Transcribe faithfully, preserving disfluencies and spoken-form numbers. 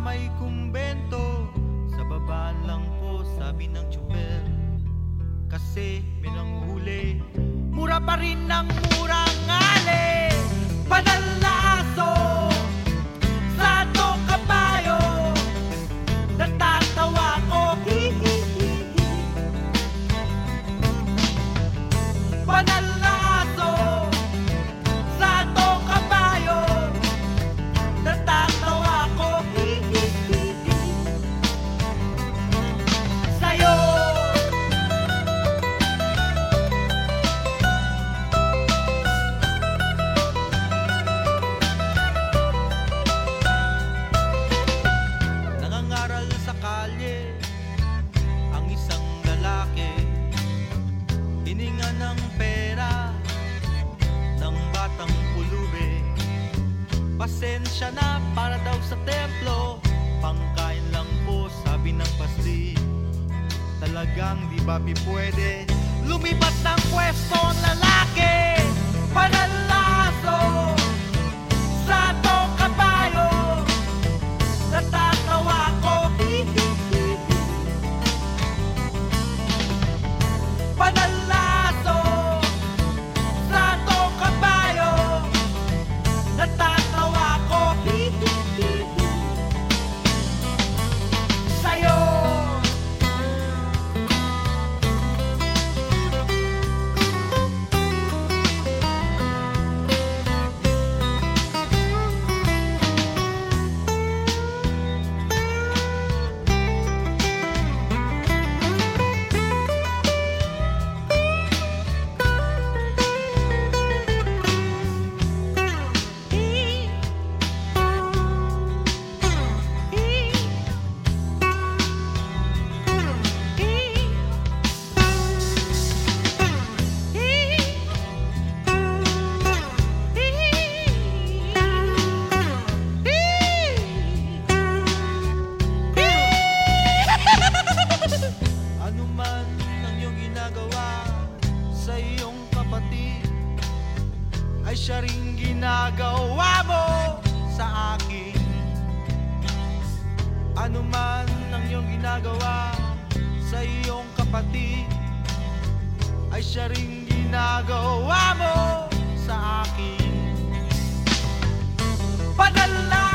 may kumbento. Sa babaan lang po, sabi ng tsuper. Kasi may nanghuli, mura pa rin ng murang ngali. Banal na aso sa atong kabayo, natatawa ko. Banal na aso sa atong kabayo, natatawa ko. Sa'yo nangangaral sa kalye ang isang lalaki, hininga ng pera ng batang pulube. Pasensya na para daw sa templo, pangkain lang po, sabi ng pasti. Talagang di ba pipwede lumipat ng pwesto ang lalaki? Panalaso sa atong kabayo, natatawa ko. Panalaso sa atong kabayo, natatawa ko. Sa'yo ano man ang iyong ginagawa sa iyong kapatid, ay siya ring ginagawa mo sa akin. Ano man ang iyong ginagawa sa iyong kapatid, ay siya ring ginagawa mo sa akin. Padala